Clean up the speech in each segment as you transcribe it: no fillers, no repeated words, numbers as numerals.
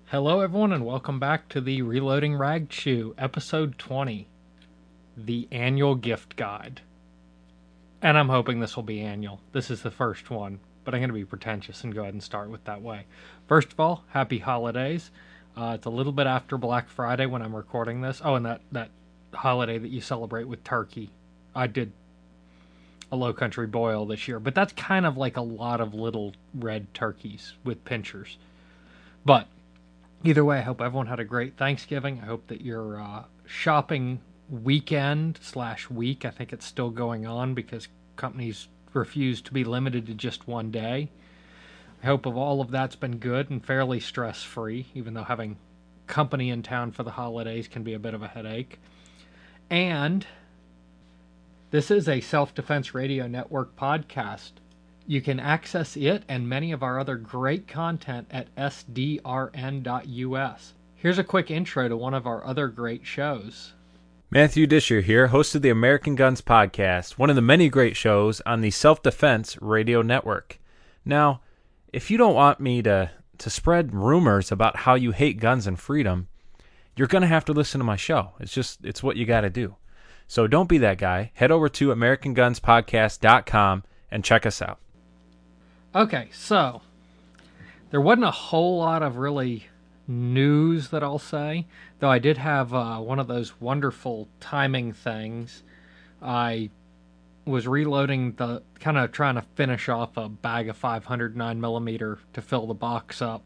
Hello, everyone, and welcome back to the Reloading Rag Chew, episode 20, the annual gift guide. And I'm hoping this will be annual. This is the first one, but I'm going to be pretentious and go ahead and start with that way. First of all, happy holidays. It's a little bit after Black Friday when I'm recording this. Oh, and that holiday that you celebrate with turkey. I did a low country boil this year, but that's kind of like a lot of little red turkeys with pinchers. But either way, I hope everyone had a great Thanksgiving. I hope that your shopping weekend/week, I think it's still going on because companies refuse to be limited to just one day. I hope all of that's been good and fairly stress-free, even though having company in town for the holidays can be a bit of a headache. And this is a Self-Defense Radio Network podcast. You can access it and many of our other great content at sdrn.us. Here's a quick intro to one of our other great shows. Matthew Disher here, host of the American Guns Podcast, one of the many great shows on the Self-Defense Radio Network. Now, if you don't want me to spread rumors about how you hate guns and freedom, you're going to have to listen to my show. It's what you got to do. So don't be that guy. Head over to AmericanGunsPodcast.com and check us out. Okay, so there wasn't a whole lot of really news that I'll say, though I did have one of those wonderful timing things. I was reloading kind of trying to finish off a bag of 500 9mm to fill the box up,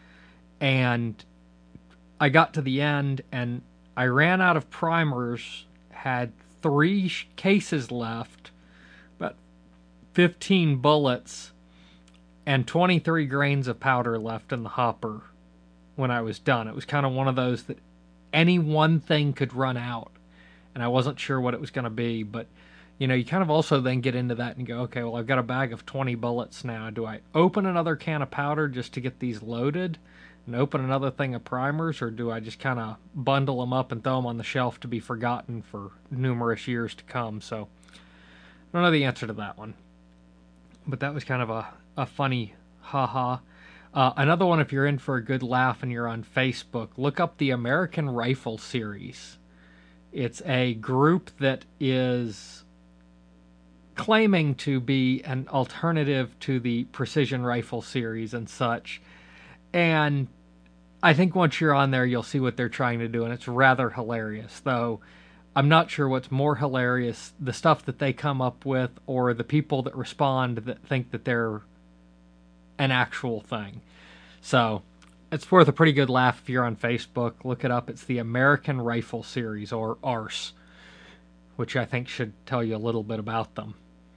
and I got to the end and I ran out of primers, had 3 cases left, about 15 bullets, and 23 grains of powder left in the hopper when I was done. It was kind of one of those that any one thing could run out, and I wasn't sure what it was going to be, but you kind of also then get into that and go, okay, well, I've got a bag of 20 bullets now. Do I open another can of powder just to get these loaded and open another thing of primers, or do I just kind of bundle them up and throw them on the shelf to be forgotten for numerous years to come? So I don't know the answer to that one, but that was kind of a funny haha. Another one, if you're in for a good laugh and you're on Facebook, look up the American Rifle Series. It's a group that is claiming to be an alternative to the Precision Rifle Series and such. And I think once you're on there, you'll see what they're trying to do, and it's rather hilarious, though I'm not sure what's more hilarious, the stuff that they come up with or the people that respond that think that they're an actual thing. So it's worth a pretty good laugh if you're on Facebook. Look it up. It's the American Rifle Series, or ARS, which I think should tell you a little bit about them.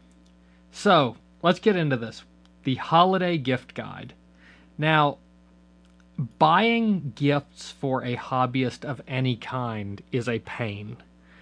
So let's get into this. The holiday gift guide. Now, buying gifts for a hobbyist of any kind is a pain.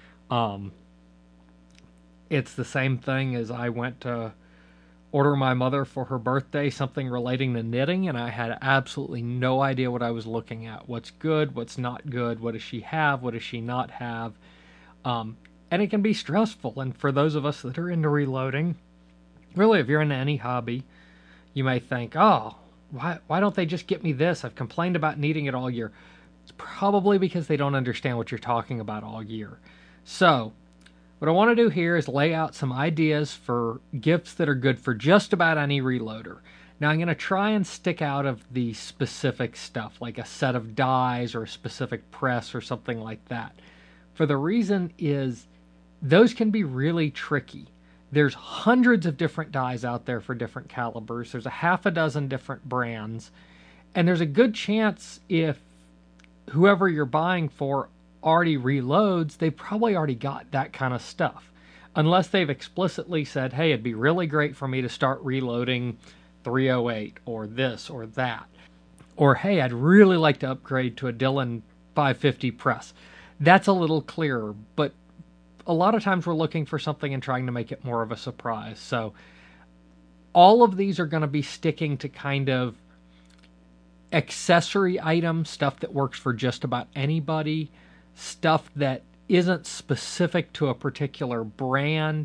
It's the same thing as I went to order my mother for her birthday something relating to knitting, and I had absolutely no idea what I was looking at. What's good, what's not good, what does she have, what does she not have? And it can be stressful, and for those of us that are into reloading, really, if you're into any hobby, you may think, oh, why don't they just get me this? I've complained about needing it all year. It's probably because they don't understand what you're talking about all year. So what I want to do here is lay out some ideas for gifts that are good for just about any reloader. Now, I'm going to try and stick out of the specific stuff, like a set of dies or a specific press or something like that. For the reason is, those can be really tricky. There's hundreds of different dies out there for different calibers. There's a half a dozen different brands. And there's a good chance if whoever you're buying for already reloads, they probably already got that kind of stuff. Unless they've explicitly said, hey, it'd be really great for me to start reloading 308 or this or that. Or, hey, I'd really like to upgrade to a Dillon 550 press. That's a little clearer, but a lot of times we're looking for something and trying to make it more of a surprise. So all of these are going to be sticking to kind of accessory items, stuff that works for just about anybody, stuff that isn't specific to a particular brand,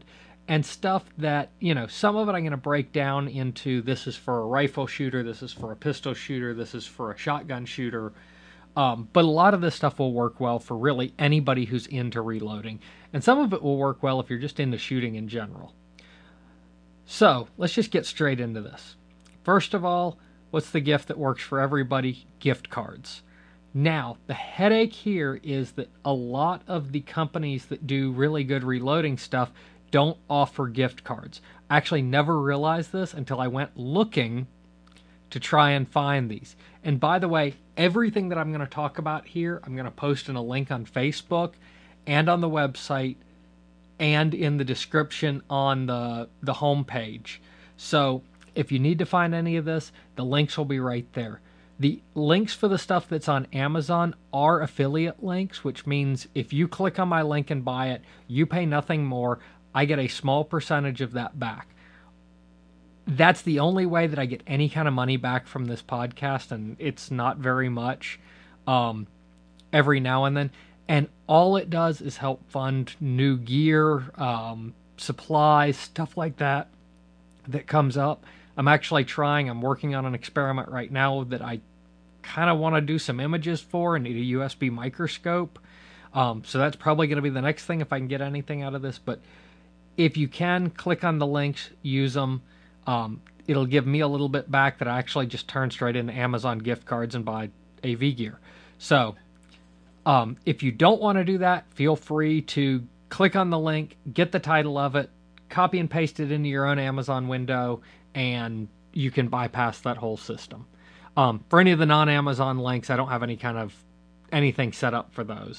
and stuff that, some of it I'm going to break down into this is for a rifle shooter, this is for a pistol shooter, this is for a shotgun shooter. But a lot of this stuff will work well for really anybody who's into reloading. And some of it will work well if you're just into shooting in general. So, let's just get straight into this. First of all, what's the gift that works for everybody? Gift cards. Now, the headache here is that a lot of the companies that do really good reloading stuff don't offer gift cards. I actually never realized this until I went looking to try and find these. And by the way, everything that I'm going to talk about here, I'm going to post in a link on Facebook and on the website and in the description on the homepage. So if you need to find any of this, the links will be right there. The links for the stuff that's on Amazon are affiliate links, which means if you click on my link and buy it, you pay nothing more. I get a small percentage of that back. That's the only way that I get any kind of money back from this podcast, and it's not very much every now and then. And all it does is help fund new gear, supplies, stuff like that comes up. I'm working on an experiment right now that I kind of want to do some images for and need a USB microscope. So that's probably going to be the next thing if I can get anything out of this. But if you can, click on the links, use them. It'll give me a little bit back that I actually just turn straight into Amazon gift cards and buy AV gear. So if you don't want to do that, feel free to click on the link, get the title of it, copy and paste it into your own Amazon window, and you can bypass that whole system. For any of the non-Amazon links, I don't have anything set up for those.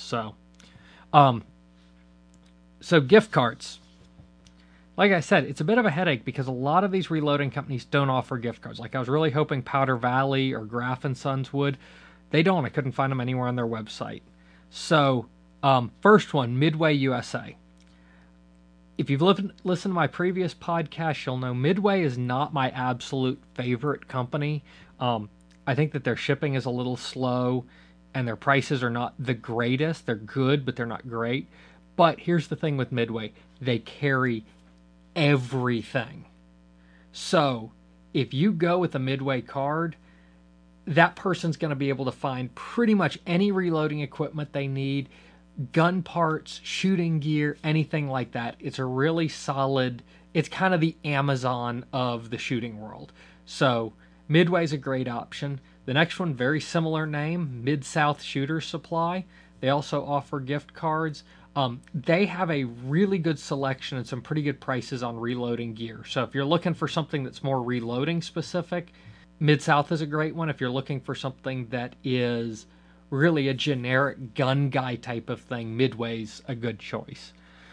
So gift cards. Like I said, it's a bit of a headache because a lot of these reloading companies don't offer gift cards. Like I was really hoping Powder Valley or Graf & Sons would. They don't. I couldn't find them anywhere on their website. So, first one, Midway USA. If you've listened to my previous podcast, you'll know Midway is not my absolute favorite company. I think that their shipping is a little slow and their prices are not the greatest. They're good, but they're not great. But here's the thing with Midway. They carry everything. So, if you go with a Midway card, that person's going to be able to find pretty much any reloading equipment they need, gun parts, shooting gear, anything like that. It's a really solid, it's kind of the Amazon of the shooting world. So Midway's a great option. The next one, very similar name, Mid-South Shooter Supply. They also offer gift cards. They have a really good selection and some pretty good prices on reloading gear. So if you're looking for something that's more reloading specific, Mid-South is a great one. If you're looking for something that is really a generic gun guy type of thing, Midway's a good choice.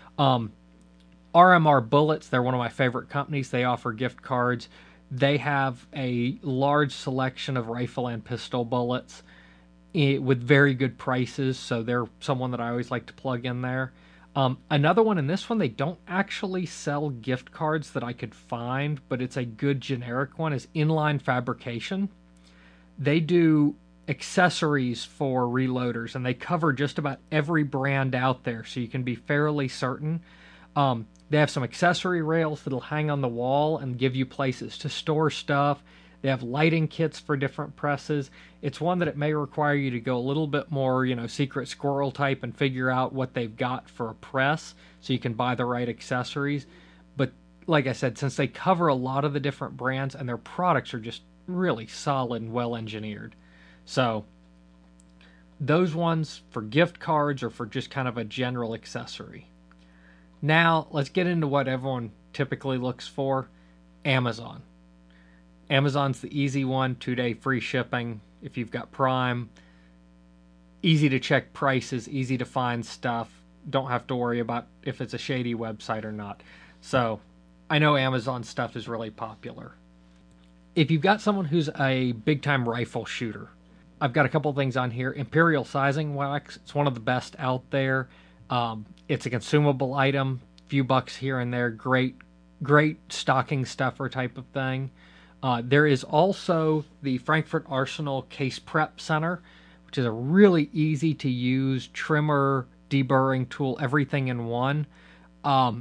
RMR Bullets, they're one of my favorite companies. They offer gift cards. They have a large selection of rifle and pistol bullets with very good prices, so they're someone that I always like to plug in there. Another one, in this one, they don't actually sell gift cards that I could find, but it's a good generic one, is Inline Fabrication. They do accessories for reloaders, and they cover just about every brand out there, so you can be fairly certain. They have some accessory rails that'll hang on the wall and give you places to store stuff. They have lighting kits for different presses. It's one that it may require you to go a little bit more, secret squirrel type and figure out what they've got for a press so you can buy the right accessories. But like I said, since they cover a lot of the different brands and their products are just really solid and well engineered. So those ones for gift cards or for just kind of a general accessory. Now let's get into what everyone typically looks for. Amazon. Amazon's the easy one, 2-day free shipping if you've got Prime. Easy to check prices, easy to find stuff. Don't have to worry about if it's a shady website or not. So I know Amazon stuff is really popular. If you've got someone who's a big-time rifle shooter, I've got a couple things on here. Imperial Sizing Wax, it's one of the best out there. It's a consumable item, few bucks here and there. Great stocking stuffer type of thing. There is also the Frankfurt Arsenal Case Prep Center, which is a really easy to use trimmer, deburring tool, everything in one.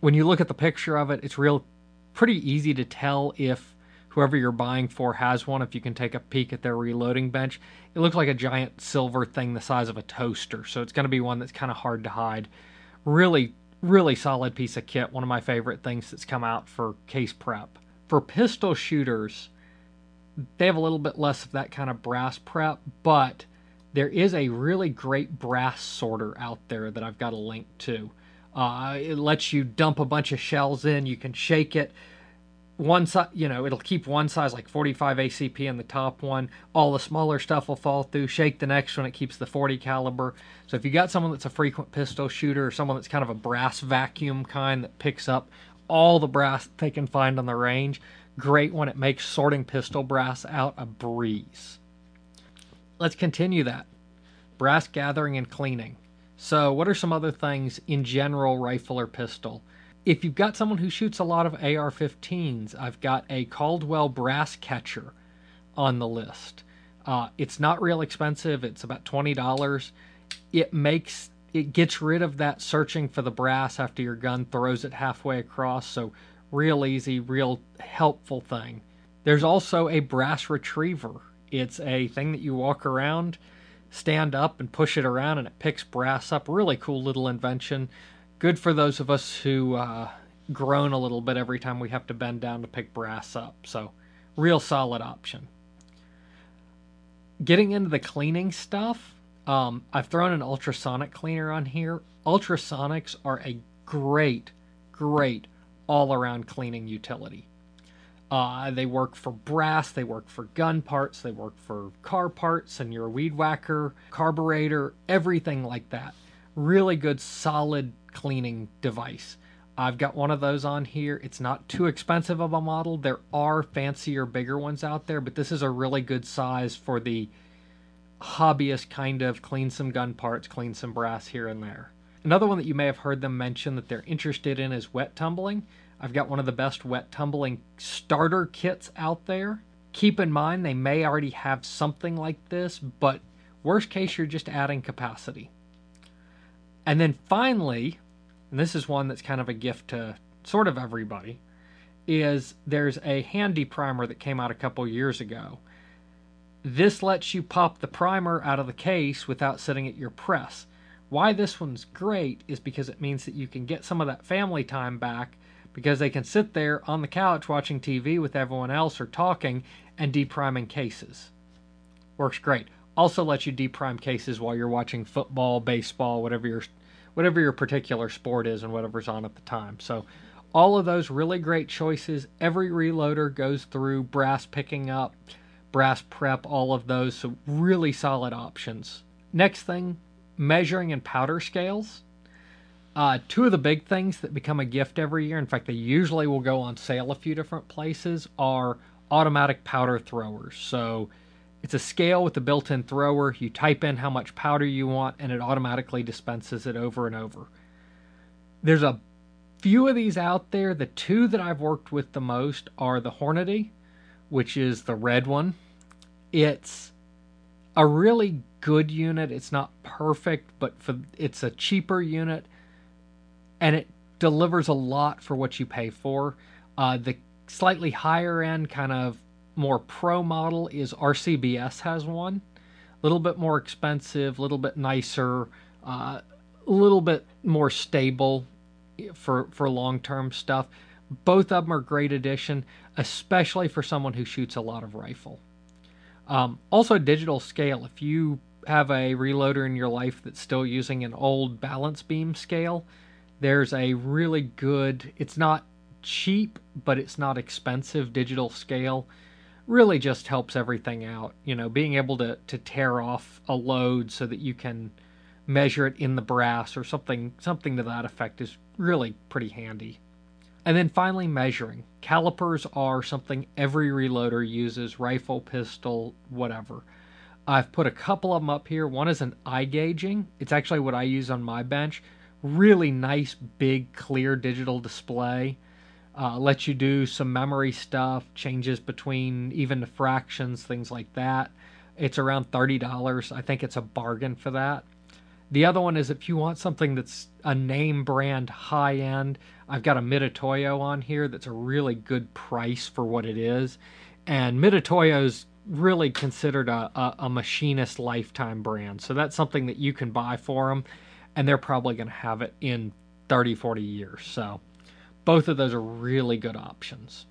when you look at the picture of it, it's pretty easy to tell if whoever you're buying for has one. If you can take a peek at their reloading bench, it looks like a giant silver thing the size of a toaster. So it's going to be one that's kind of hard to hide. Really, really solid piece of kit. One of my favorite things that's come out for case prep. For pistol shooters, they have a little bit less of that kind of brass prep, but there is a really great brass sorter out there that I've got a link to. It lets you dump a bunch of shells in. You can shake it. One side, it'll keep one size, like 45 ACP in the top one. All the smaller stuff will fall through. Shake the next one, it keeps the 40 caliber. So if you got someone that's a frequent pistol shooter, or someone that's kind of a brass vacuum kind that picks up all the brass they can find on the range, great one. It makes sorting pistol brass out a breeze. Let's continue that. Brass gathering and cleaning. So what are some other things in general, rifle or pistol? If you've got someone who shoots a lot of AR-15s, I've got a Caldwell brass catcher on the list. It's not real expensive. It's about $20. It gets rid of that searching for the brass after your gun throws it halfway across. So real easy, real helpful thing. There's also a brass retriever. It's a thing that you walk around, stand up and push it around, and it picks brass up. Really cool little invention. Good for those of us who groan a little bit every time we have to bend down to pick brass up. So, real solid option. Getting into the cleaning stuff, I've thrown an ultrasonic cleaner on here. Ultrasonics are a great, great all-around cleaning utility. They work for brass, they work for gun parts, they work for car parts and your weed whacker, carburetor, everything like that. Really good, solid cleaning device. I've got one of those on here. It's not too expensive of a model. There are fancier, bigger ones out there, but this is a really good size for the hobbyist kind of clean some gun parts, clean some brass here and there. Another one that you may have heard them mention that they're interested in is wet tumbling. I've got one of the best wet tumbling starter kits out there. Keep in mind, they may already have something like this, but worst case, you're just adding capacity. And then finally, and this is one that's kind of a gift to sort of everybody, is there's a handy primer that came out a couple years ago. This lets you pop the primer out of the case without sitting at your press. Why this one's great is because it means that you can get some of that family time back, because they can sit there on the couch watching TV with everyone else or talking and depriming cases. Works great. Also lets you deprime cases while you're watching football, baseball, whatever your particular sport is and whatever's on at the time. So all of those really great choices. Every reloader goes through brass picking up, brass prep, all of those. So really solid options. Next thing, measuring and powder scales. Two of the big things that become a gift every year, in fact, they usually will go on sale a few different places, are automatic powder throwers. So it's a scale with a built-in thrower. You type in how much powder you want, and it automatically dispenses it over and over. There's a few of these out there. The two that I've worked with the most are the Hornady, which is the red one. It's a really good unit. It's not perfect, but it's a cheaper unit, and it delivers a lot for what you pay for. The slightly higher end, kind of more pro model is RCBS has one. A little bit more expensive, a little bit nicer, a little bit more stable for long-term stuff. Both of them are great addition, especially for someone who shoots a lot of rifle. Also, digital scale. If you have a reloader in your life that's still using an old balance beam scale, there's a really good, it's not cheap, but it's not expensive digital scale. Really just helps everything out. Being able to tear off a load so that you can measure it in the brass or something to that effect is really pretty handy. And then finally, measuring. Calipers are something every reloader uses, rifle, pistol, whatever. I've put a couple of them up here. One is an eye gauging. It's actually what I use on my bench. Really nice, big, clear digital display. Lets you do some memory stuff, changes between even the fractions, things like that. It's around $30. I think it's a bargain for that. The other one is if you want something that's a name brand high end, I've got a Mitutoyo on here that's a really good price for what it is. And Mitutoyo's really considered a machinist lifetime brand. So that's something that you can buy for them, and they're probably going to have it in 30, 40 years. So both of those are really good options.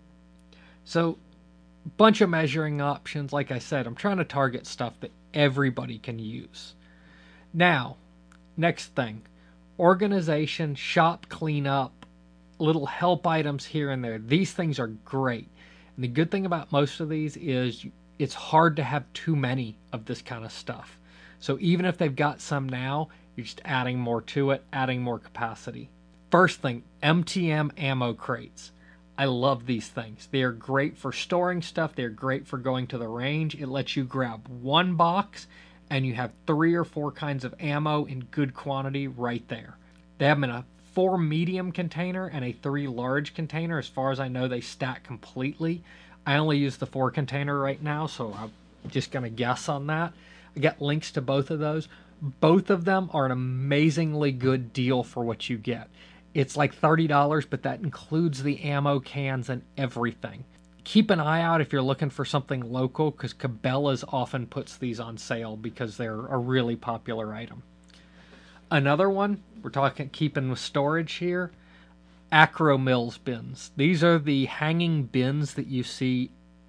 So bunch of measuring options. Like I said, I'm trying to target stuff that everybody can use. Now, next thing, organization, shop cleanup, little help items here and there. These things are great. And the good thing about most of these is it's hard to have too many of this kind of stuff. So even if they've got some now, you're just adding more to it, adding more capacity. First thing, MTM ammo crates. I love these things. They are great for storing stuff. They're great for going to the range. It lets you grab one box and you have 3 or 4 kinds of ammo in good quantity right there. They have them in a 4 medium container and a 3 large container. As far as I know, they stack completely. I only use the 4 container right now, so I'm just going to guess on that. I got links to both of those. Both of them are an amazingly good deal for what you get. It's like $30, but that includes the ammo cans and everything. Keep an eye out if you're looking for something local, because Cabela's often puts these on sale because they're a really popular item. Another one, we're talking keeping with storage here, Acro Mills bins. These are the hanging bins that you see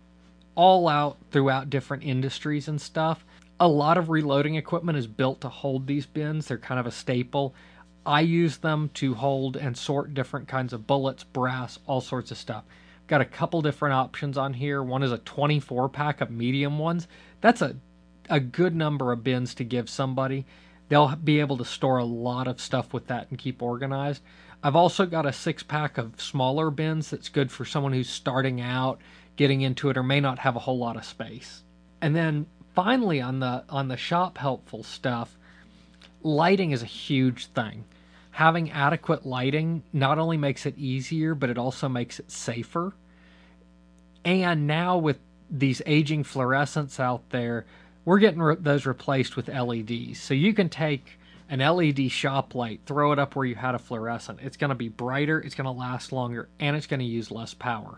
all out throughout different industries and stuff. A lot of reloading equipment is built to hold these bins. They're kind of a staple. I use them to hold and sort different kinds of bullets, brass, all sorts of stuff. Got a couple different options on here. One is a 24 pack of medium ones. That's a good number of bins to give somebody. They'll be able to store a lot of stuff with that and keep organized. I've also got a 6-pack of smaller bins that's good for someone who's starting out, getting into it, or may not have a whole lot of space. And then finally on the shop helpful stuff, lighting is a huge thing. Having adequate lighting not only makes it easier, but it also makes it safer. And now with these aging fluorescents out there, we're getting those replaced with LEDs. So you can take an LED shop light, throw it up where you had a fluorescent. It's going to be brighter, it's going to last longer, and it's going to use less power.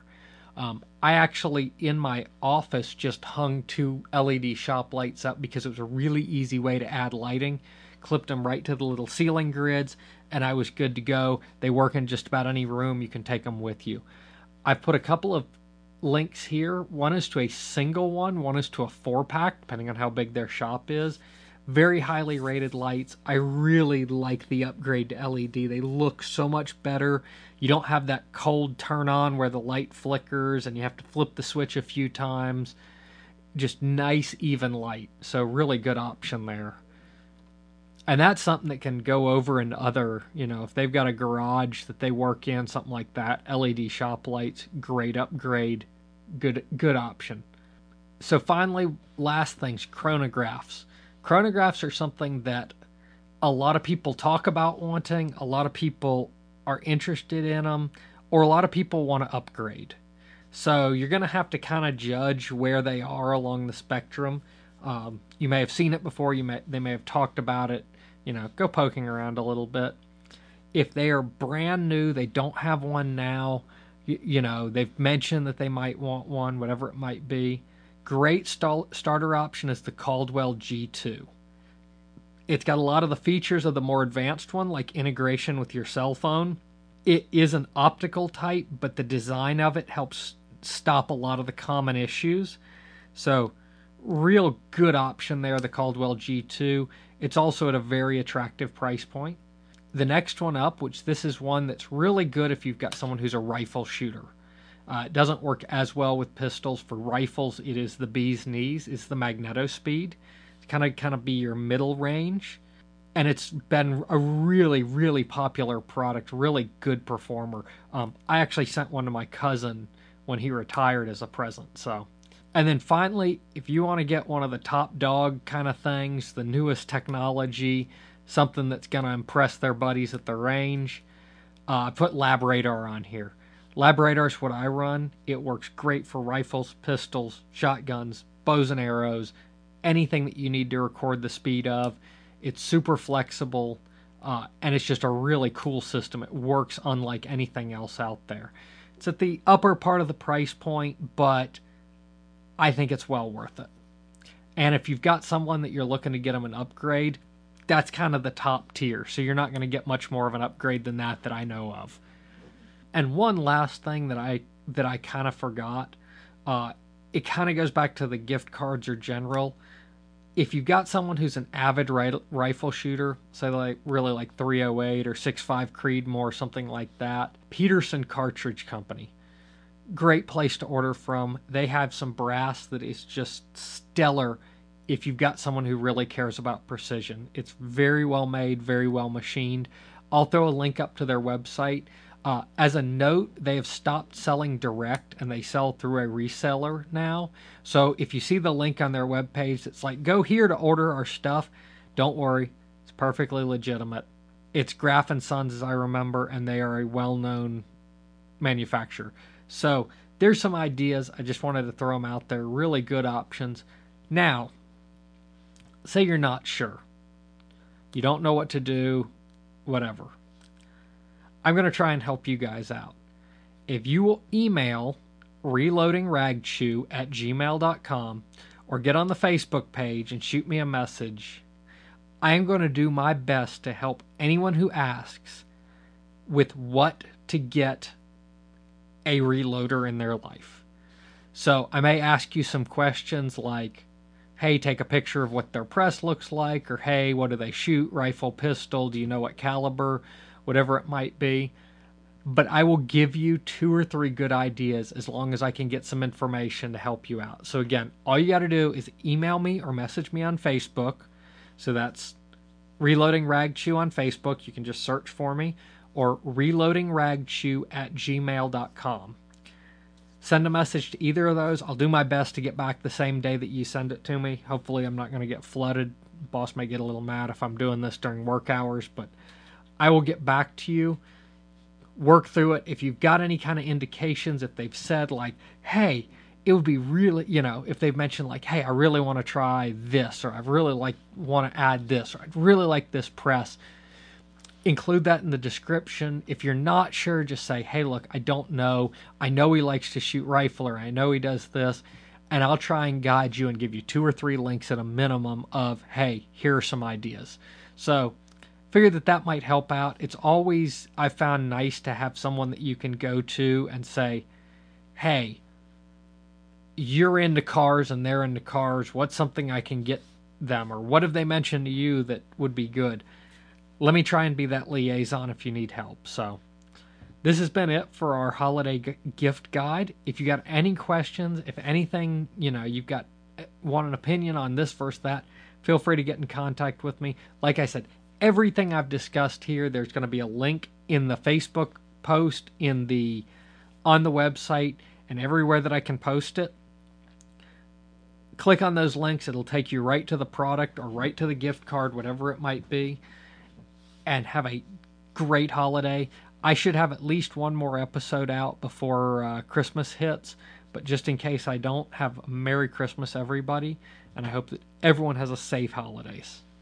I actually, in my office, just hung 2 LED shop lights up because it was a really easy way to add lighting. Clipped them right to the little ceiling grids, and I was good to go. They work in just about any room. You can take them with you. I've put a couple of links here. One is to a single one is to a 4-pack, depending on how big their shop is. Very highly rated lights. I really like the upgrade to LED. They look so much better. You don't have that cold turn on where the light flickers and you have to flip the switch a few times. Just nice, even light. So really good option there. And that's something that can go over in other, if they've got a garage that they work in, something like that, LED shop lights, great upgrade, good option. So finally, last things, chronographs. Chronographs are something that a lot of people talk about wanting, a lot of people are interested in them, or a lot of people want to upgrade. So you're going to have to kind of judge where they are along the spectrum. You may have seen it before, they may have talked about it. Go poking around a little bit. If they are brand new, they don't have one now, they've mentioned that they might want one, whatever it might be. Great starter option is the Caldwell G2. It's got a lot of the features of the more advanced one, like integration with your cell phone. It is an optical type, but the design of it helps stop a lot of the common issues. So, real good option there, the Caldwell G2. It's also at a very attractive price point. The next one up, which this is one that's really good if you've got someone who's a rifle shooter. It doesn't work as well with pistols. For rifles, it is the bee's knees. It's the Magneto Speed. It's kind of be your middle range. And it's been a really, really popular product, really good performer. I actually sent one to my cousin when he retired as a present. And then finally, if you want to get one of the top dog kind of things, the newest technology, something that's going to impress their buddies at the range, I put LabRadar on here. LabRadar is what I run. It works great for rifles, pistols, shotguns, bows and arrows, anything that you need to record the speed of. It's super flexible, and it's just a really cool system. It works unlike anything else out there. It's at the upper part of the price point, but I think it's well worth it. And if you've got someone that you're looking to get them an upgrade, that's kind of the top tier. So you're not going to get much more of an upgrade than that I know of. And one last thing that I kind of forgot, it kind of goes back to the gift cards or general. If you've got someone who's an avid rifle shooter, say like really like 308 or 6.5 Creedmoor, something like that, Peterson Cartridge Company, great place to order from. They have some brass that is just stellar if you've got someone who really cares about precision. It's very well made, very well machined. I'll throw a link up to their website. As a note, they have stopped selling direct and they sell through a reseller now. So if you see the link on their webpage, it's like, go here to order our stuff. Don't worry, it's perfectly legitimate. It's Graf & Sons, as I remember, and they are a well-known manufacturer. So there's some ideas. I just wanted to throw them out there. Really good options. Now, say you're not sure. You don't know what to do, whatever. I'm going to try and help you guys out. If you will email reloadingragchew@gmail.com or get on the Facebook page and shoot me a message, I am going to do my best to help anyone who asks with what to get a reloader in their life. So I may ask you some questions like, hey, take a picture of what their press looks like, or hey, what do they shoot, rifle, pistol, do you know what caliber, whatever it might be. But I will give you 2 or 3 good ideas as long as I can get some information to help you out. So again, all you got to do is email me or message me on Facebook. So that's Reloading Rag Chew on Facebook. You can just search for me, or reloadingragchew@gmail.com. Send a message to either of those. I'll do my best to get back the same day that you send it to me. Hopefully I'm not going to get flooded. Boss may get a little mad if I'm doing this during work hours, but I will get back to you. Work through it. If you've got any kind of indications, if they've said like, hey, it would be really, if they've mentioned like, hey, I really want to try this, or I really want to add this, or I'd really like this press, include that in the description. If you're not sure, just say, hey, look, I don't know. I know he likes to shoot rifle, or I know he does this, and I'll try and guide you and give you 2 or 3 links at a minimum of, hey, here are some ideas. So figured that might help out. It's always, I found, nice to have someone that you can go to and say, hey, you're into cars and they're into cars. What's something I can get them? Or what have they mentioned to you that would be good? Let me try and be that liaison if you need help. So this has been it for our holiday gift guide. If you got any questions, if anything, you've got want an opinion on this versus that, feel free to get in contact with me. Like I said, everything I've discussed here, there's going to be a link in the Facebook post, on the website, and everywhere that I can post it. Click on those links. It'll take you right to the product or right to the gift card, whatever it might be. And have a great holiday. I should have at least one more episode out before Christmas hits. But just in case I don't, have a Merry Christmas, everybody. And I hope that everyone has a safe holidays.